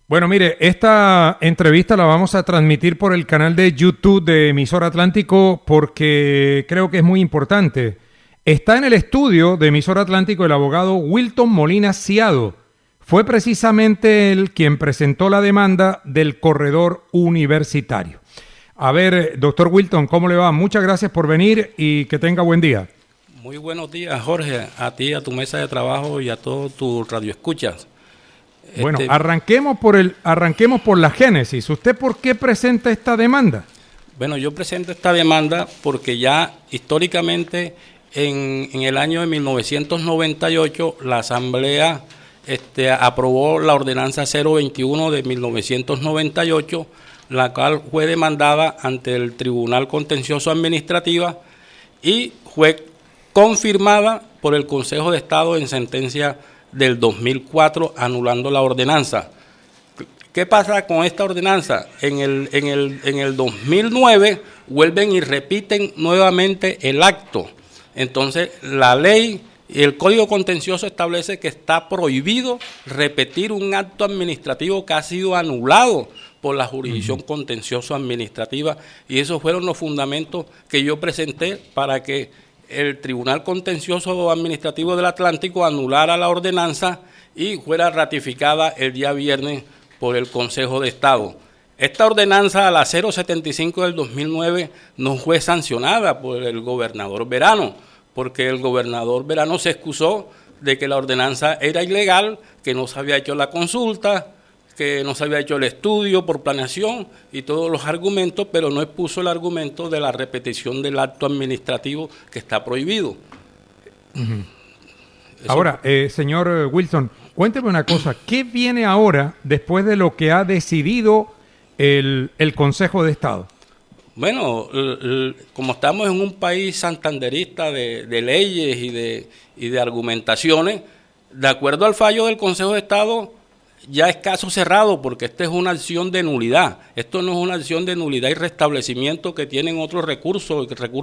Bueno, mire, esta entrevista la vamos a transmitir por el canal de YouTube de Emisora Atlántico porque creo que es muy importante. Está en el estudio de Emisora Atlántico el abogado Wilton Molina Ciado. Fue precisamente él quien presentó la demanda del corredor universitario. A ver, doctor Wilton, ¿cómo le va? Muchas gracias por venir y que tenga buen día. Muy buenos días, Jorge, a ti, a tu mesa de trabajo y a todos tus radioescuchas. Bueno, arranquemos por la génesis. ¿Usted por qué presenta esta demanda? Bueno, yo presento esta demanda porque ya históricamente en el año de 1998 la Asamblea aprobó la ordenanza 021 de 1998, la cual fue demandada ante el Tribunal Contencioso Administrativa y fue confirmada por el Consejo de Estado en sentencia del 2004, anulando la ordenanza. ¿Qué pasa con esta ordenanza? En el 2009 vuelven y repiten nuevamente el acto. Entonces, la ley y el Código Contencioso establece que está prohibido repetir un acto administrativo que ha sido anulado por la jurisdicción contencioso administrativa, y esos fueron los fundamentos que yo presenté para que el Tribunal Contencioso Administrativo del Atlántico anulara la ordenanza y fuera ratificada el día viernes por el Consejo de Estado. Esta ordenanza, la 075 del 2009, no fue sancionada por el gobernador Verano, porque el gobernador Verano se excusó de que la ordenanza era ilegal, que no se había hecho la consulta, que no se había hecho el estudio por planeación y todos los argumentos, pero no expuso el argumento de la repetición del acto administrativo que está prohibido. Ahora, señor Wilson, cuénteme una cosa, ¿qué viene ahora después de lo que ha decidido el Consejo de Estado? Bueno, como estamos en un país santanderista de leyes y de argumentaciones, de acuerdo al fallo del Consejo de Estado, ya es caso cerrado, porque esta es una acción de nulidad. Esto no es una acción de nulidad y restablecimiento que tienen otros recursos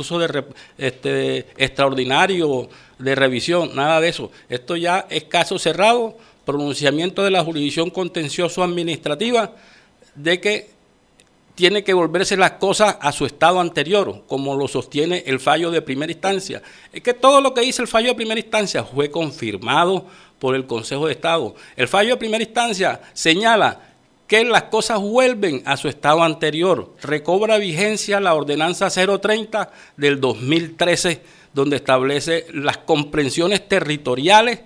extraordinarios de revisión, nada de eso. Esto ya es caso cerrado, pronunciamiento de la jurisdicción contencioso administrativa de que tiene que volverse las cosas a su estado anterior, como lo sostiene el fallo de primera instancia. Es que todo lo que dice el fallo de primera instancia fue confirmado por el Consejo de Estado. El fallo de primera instancia señala que las cosas vuelven a su estado anterior. Recobra vigencia la ordenanza 030 del 2013, donde establece las comprensiones territoriales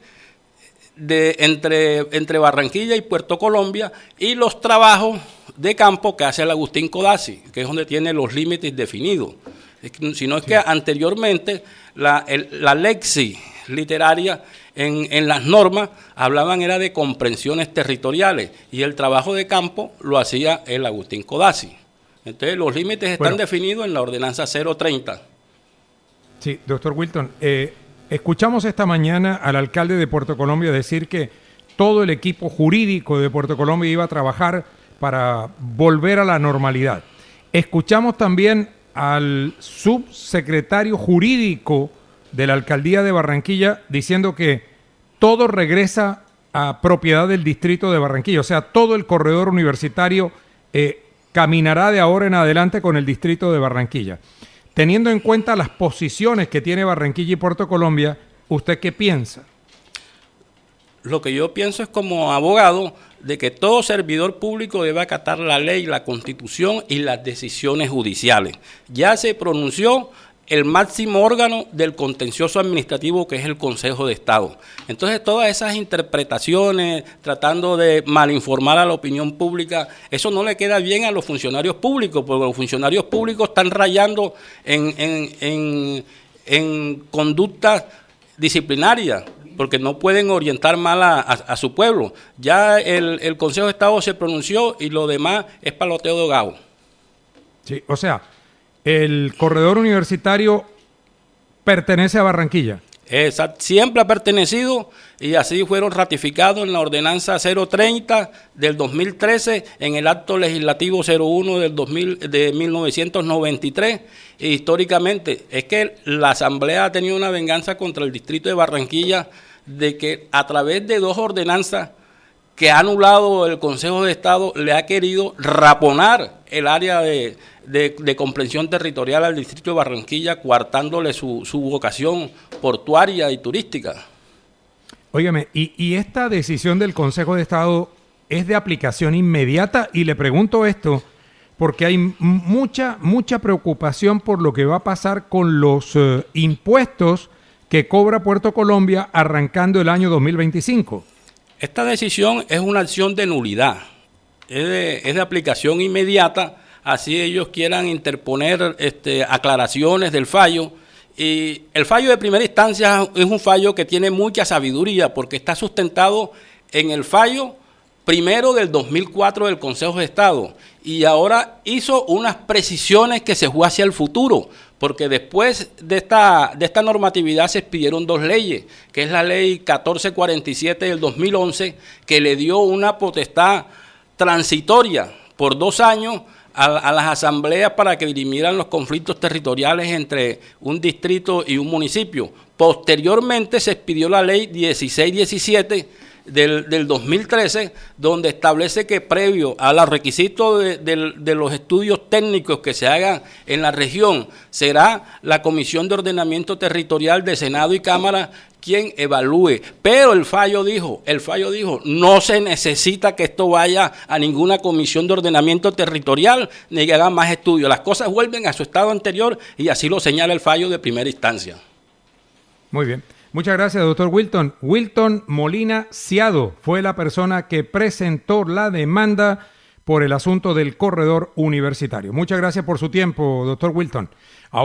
entre Barranquilla y Puerto Colombia y los trabajos de campo que hace el Agustín Codazzi, que es donde tiene los límites definidos. Sino es que anteriormente la lexi literaria en las normas hablaban era de comprensiones territoriales y el trabajo de campo lo hacía el Agustín Codazzi. Entonces los límites están definidos en la ordenanza 030. Sí, doctor Wilton, escuchamos esta mañana al alcalde de Puerto Colombia decir que todo el equipo jurídico de Puerto Colombia iba a trabajar para volver a la normalidad. Escuchamos también al subsecretario jurídico de la alcaldía de Barranquilla diciendo que todo regresa a propiedad del distrito de Barranquilla, o sea, todo el corredor universitario caminará de ahora en adelante con el distrito de Barranquilla. Teniendo en cuenta las posiciones que tiene Barranquilla y Puerto Colombia, ¿usted qué piensa? Lo que yo pienso es, como abogado, de que todo servidor público debe acatar la ley, la Constitución y las decisiones judiciales. Ya se pronunció el máximo órgano del contencioso administrativo, que es el Consejo de Estado. Entonces, todas esas interpretaciones, tratando de malinformar a la opinión pública, eso no le queda bien a los funcionarios públicos, porque los funcionarios públicos están rayando en conductas disciplinarias, porque no pueden orientar mal a su pueblo. Ya el Consejo de Estado se pronunció y lo demás es paloteo de gao. Sí, o sea, el corredor universitario pertenece a Barranquilla. Exacto, siempre ha pertenecido y así fueron ratificados en la ordenanza 030 del 2013, en el acto legislativo 01 de 1993. E históricamente es que la Asamblea ha tenido una venganza contra el distrito de Barranquilla de que a través de dos ordenanzas que ha anulado el Consejo de Estado, le ha querido raponar el área de comprensión territorial al distrito de Barranquilla, coartándole su vocación portuaria y turística. Óigame, ¿y esta decisión del Consejo de Estado es de aplicación inmediata? Y le pregunto esto porque hay mucha preocupación por lo que va a pasar con los impuestos que cobra Puerto Colombia arrancando el año 2025. Esta decisión es una acción de nulidad, es de aplicación inmediata, así ellos quieran interponer aclaraciones del fallo. Y el fallo de primera instancia es un fallo que tiene mucha sabiduría porque está sustentado en el fallo primero del 2004 del Consejo de Estado y ahora hizo unas precisiones que se fue hacia el futuro, porque después de esta normatividad se expidieron dos leyes, que es la ley 1447 del 2011, que le dio una potestad transitoria por 2 años a las asambleas para que dirimieran los conflictos territoriales entre un distrito y un municipio. Posteriormente se expidió la ley 1617 del 2013, donde establece que previo a los requisitos de los estudios técnicos que se hagan en la región, será la Comisión de Ordenamiento Territorial de Senado y Cámara quien evalúe. Pero el fallo dijo, no se necesita que esto vaya a ninguna Comisión de Ordenamiento Territorial ni que hagan más estudios. Las cosas vuelven a su estado anterior y así lo señala el fallo de primera instancia. Muy bien. Muchas gracias, doctor Wilton. Wilton Molina Ciado fue la persona que presentó la demanda por el asunto del corredor universitario. Muchas gracias por su tiempo, doctor Wilton.